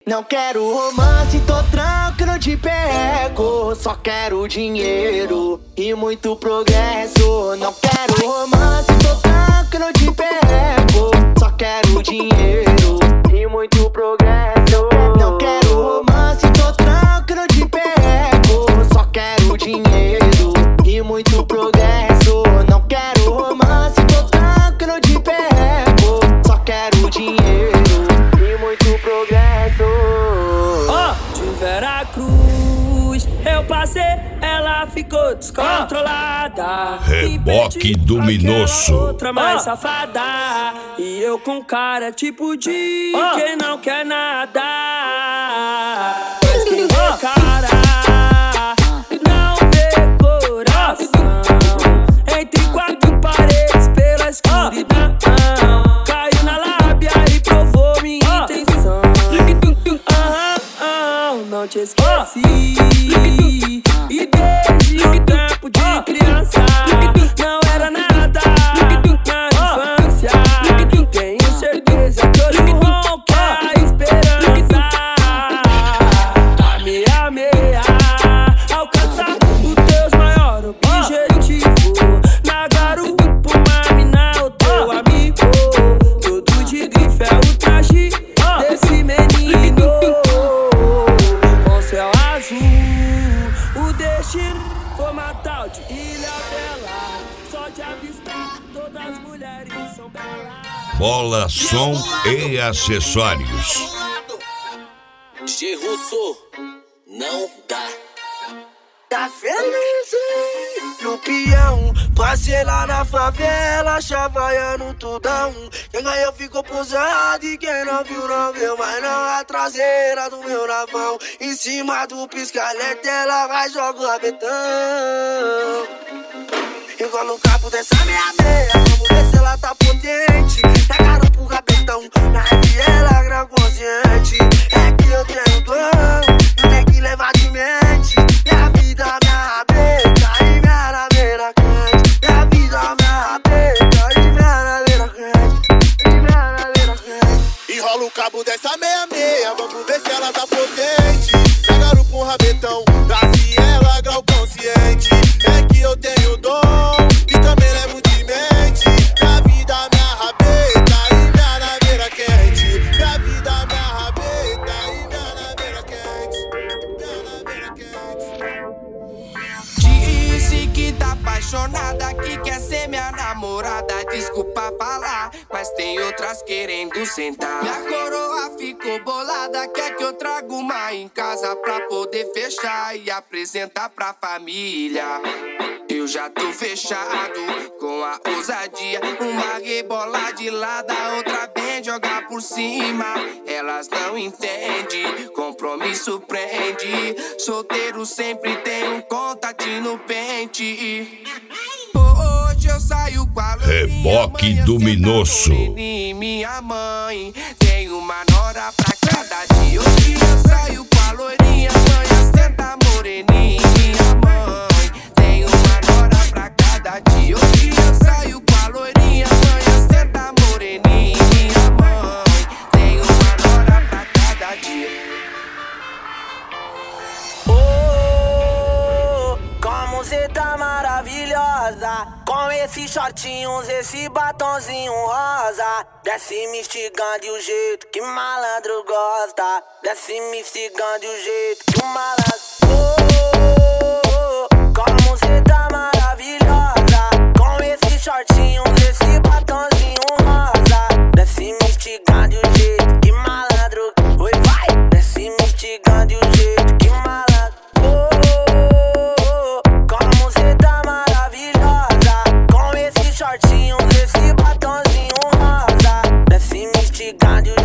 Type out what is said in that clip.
Não quero romance, tô tranquilo de perreco. Só quero dinheiro e muito progresso. Não quero romance, tô tranquilo de perreco. Só quero dinheiro e muito progresso. Não quero romance, tô tranquilo de perreco. Só quero dinheiro e muito progresso. Não quero romance, tô tranquilo de perreco. Só quero dinheiro e muito progresso. De Veracruz eu passei, ela ficou descontrolada. Reboque do Minosso. Outra mais safada. E eu com cara tipo de quem não quer nada. Mas quem vê cara não vê coração. Entre quatro paredes pela escuridão. Caiu na lábia e provou minha intenção. Não te esqueci. E desde o tempo de criança não era nada na infância. Tenho certeza que hoje ronca a esperança. A meia alcançar os teus maiores objetivos. Na garupa, uma mina, o teu amigo. Todo de grife é o traje desse menino. Céu azul, o destino foi matar de Ilha Bela. Só de avistar, todas as mulheres são belas. Bola, som e acessórios. G. Russo, não dá. Tá feliz, hein? No peão, passei lá na favela, chavaiando tudão. Quem ganhou ficou posado e quem não viu, não viu. Mas não a traseira do meu navão. Em cima do piscalete ela vai jogar o rabetão. Igual no cabo dessa meia, vamos ver se ela tá potente. Pegaram pro rabetão, na rede ela grau consciente. É que eu tenho dom, eu tenho que levar de mente. Minha vida, minha rabeta e minha naveira quente. Minha vida, minha rabeta e minha naveira quente. E minha naveira quente. Enrola o cabo dessa meia, vamos ver se ela tá potente. Pegaram com o rabetão, nasce ela grau consciente. É que eu tenho dom e também levo de mente. Minha vida, minha rabeta e minha naveira quente. Minha vida, minha rabeta e minha naveira quente. Minha naveira quente. Disse que tá apaixonada, que quer ser minha namorada. Desculpa falar, mas tem outras querendo sentar. Minha coroa ficou bolada, quer que eu traga uma em casa pra poder fechar e apresentar pra família. Eu já tô fechado com a ousadia. Uma rebola de lado, a outra vem jogar por cima. Elas não entendem, compromisso prende. Solteiro sempre tem um contatinho no pente. Hoje eu saio com a Reboque do Minosso. Minha mãe tem uma nora pra cada dia. Hoje eu saio com a loirinha, amanhã senta moreninha. Minha mãe tem uma nora pra cada dia. Hoje eu saio com a loirinha, amanhã senta moreninha. Minha mãe tem uma nora pra cada dia. Como cê tá maravilhosa, com esses shortinhos, esse batonzinho rosa. Desce me instigando de um jeito que malandro gosta. Desce me instigando de um jeito que o malandro. Como cê tá maravilhosa, com esses shortinhos, esse batonzinho rosa. Desce me instigando de um jeito que malandro. Oi, vai! Desce me instigando de um jeito que malandro. Como cê tá maravilhosa, com esses shortinhos, esse batonzinho rosa. Desce me instigando